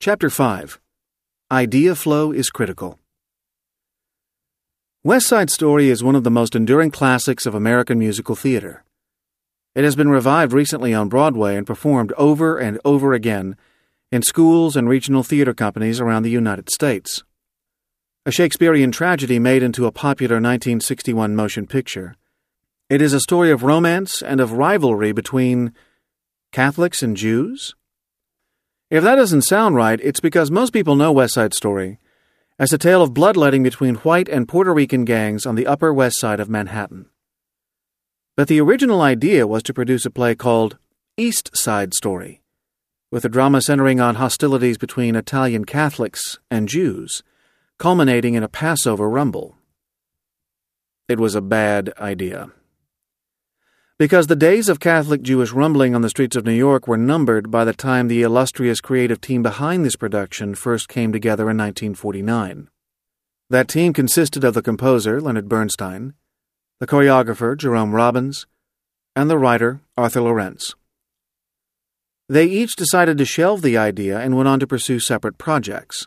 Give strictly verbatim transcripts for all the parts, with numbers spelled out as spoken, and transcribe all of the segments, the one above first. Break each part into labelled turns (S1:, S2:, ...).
S1: Chapter five. Idea Flow is Critical. West Side Story is one of the most enduring classics of American musical theater. It has been revived recently on Broadway and performed over and over again in schools and regional theater companies around the United States. A Shakespearean tragedy made into a popular nineteen sixty-one motion picture, it is a story of romance and of rivalry between Catholics and Jews. If that doesn't sound right, it's because most people know West Side Story as a tale of bloodletting between white and Puerto Rican gangs on the Upper West Side of Manhattan. But the original idea was to produce a play called East Side Story, with the drama centering on hostilities between Italian Catholics and Jews, culminating in a Passover rumble. It was a bad idea. Because the days of Catholic-Jewish rumbling on the streets of New York were numbered by the time the illustrious creative team behind this production first came together in nineteen forty-nine. That team consisted of the composer, Leonard Bernstein, the choreographer, Jerome Robbins, and the writer, Arthur Laurents. They each decided to shelve the idea and went on to pursue separate projects.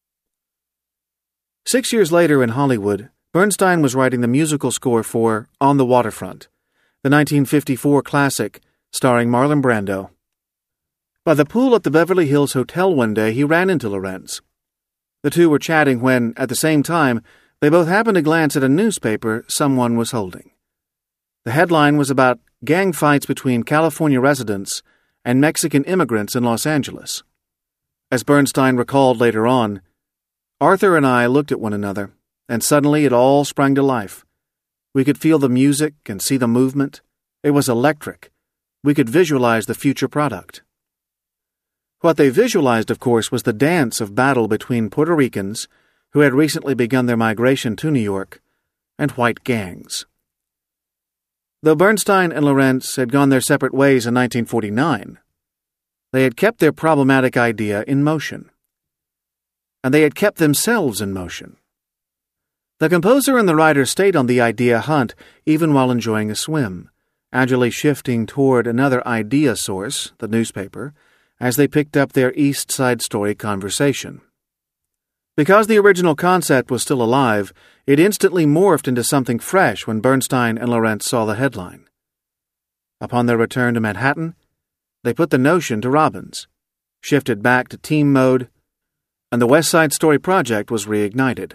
S1: Six years later in Hollywood, Bernstein was writing the musical score for On the Waterfront, the nineteen fifty-four classic starring Marlon Brando. By the pool at the Beverly Hills Hotel one day, he ran into Laurents. The two were chatting when, at the same time, they both happened to glance at a newspaper someone was holding. The headline was about gang fights between California residents and Mexican immigrants in Los Angeles. As Bernstein recalled later on, Arthur and I looked at one another, and suddenly it all sprang to life. We could feel the music and see the movement. It was electric. We could visualize the future product. What they visualized, of course, was the dance of battle between Puerto Ricans, who had recently begun their migration to New York, and white gangs. Though Bernstein and Laurents had gone their separate ways in nineteen forty-nine, they had kept their problematic idea in motion. And they had kept themselves in motion. The composer and the writer stayed on the idea hunt even while enjoying a swim, agilely shifting toward another idea source, the newspaper, as they picked up their East Side Story conversation. Because the original concept was still alive, it instantly morphed into something fresh when Bernstein and Laurents saw the headline. Upon their return to Manhattan, they put the notion to Robbins, shifted back to team mode, and the West Side Story project was reignited.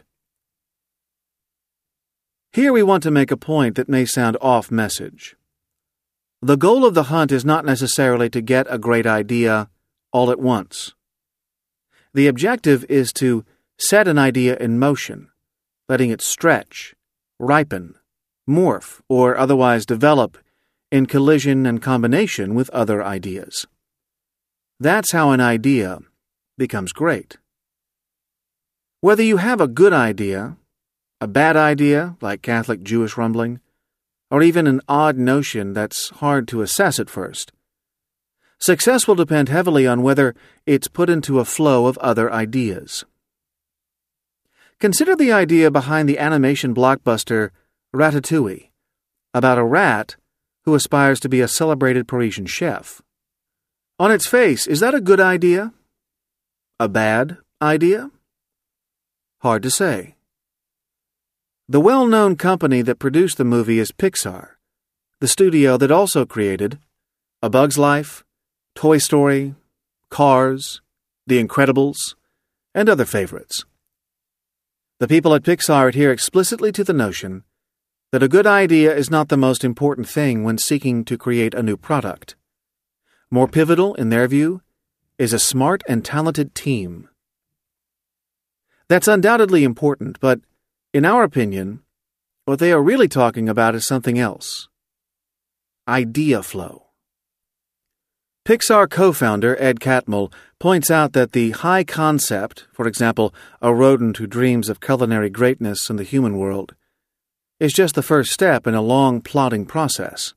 S1: Here we want to make a point that may sound off-message. The goal of the hunt is not necessarily to get a great idea all at once. The objective is to set an idea in motion, letting it stretch, ripen, morph, or otherwise develop in collision and combination with other ideas. That's how an idea becomes great. Whether you have a good idea, a bad idea, like Catholic-Jewish rumbling, or even an odd notion that's hard to assess at first, success will depend heavily on whether it's put into a flow of other ideas. Consider the idea behind the animation blockbuster Ratatouille, about a rat who aspires to be a celebrated Parisian chef. On its face, is that a good idea? A bad idea? Hard to say. The well-known company that produced the movie is Pixar, the studio that also created A Bug's Life, Toy Story, Cars, The Incredibles, and other favorites. The people at Pixar adhere explicitly to the notion that a good idea is not the most important thing when seeking to create a new product. More pivotal, in their view, is a smart and talented team. That's undoubtedly important, but in our opinion, what they are really talking about is something else. Idea flow. Pixar co-founder Ed Catmull points out that the high concept, for example, a rodent who dreams of culinary greatness in the human world, is just the first step in a long plotting process.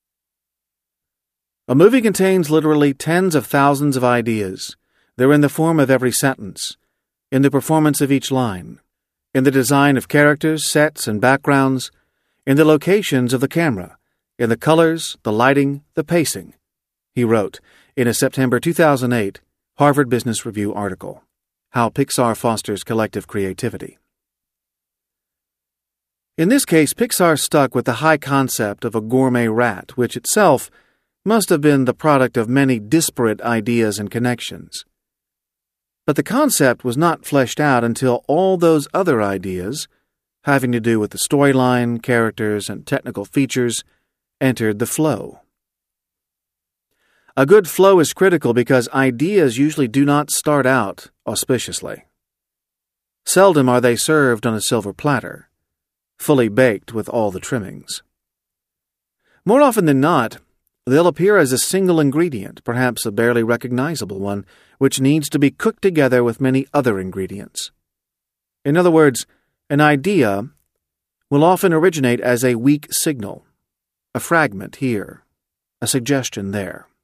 S1: A movie contains literally tens of thousands of ideas. They're in the form of every sentence, in the performance of each line, in the design of characters, sets, and backgrounds, in the locations of the camera, in the colors, the lighting, the pacing, he wrote in a September two thousand eight Harvard Business Review article, How Pixar Fosters Collective Creativity. In this case, Pixar stuck with the high concept of a gourmet rat, which itself must have been the product of many disparate ideas and connections. But the concept was not fleshed out until all those other ideas, having to do with the storyline, characters, and technical features, entered the flow. A good flow is critical because ideas usually do not start out auspiciously. Seldom are they served on a silver platter, fully baked with all the trimmings. More often than not, they'll appear as a single ingredient, perhaps a barely recognizable one, which needs to be cooked together with many other ingredients. In other words, an idea will often originate as a weak signal, a fragment here, a suggestion there.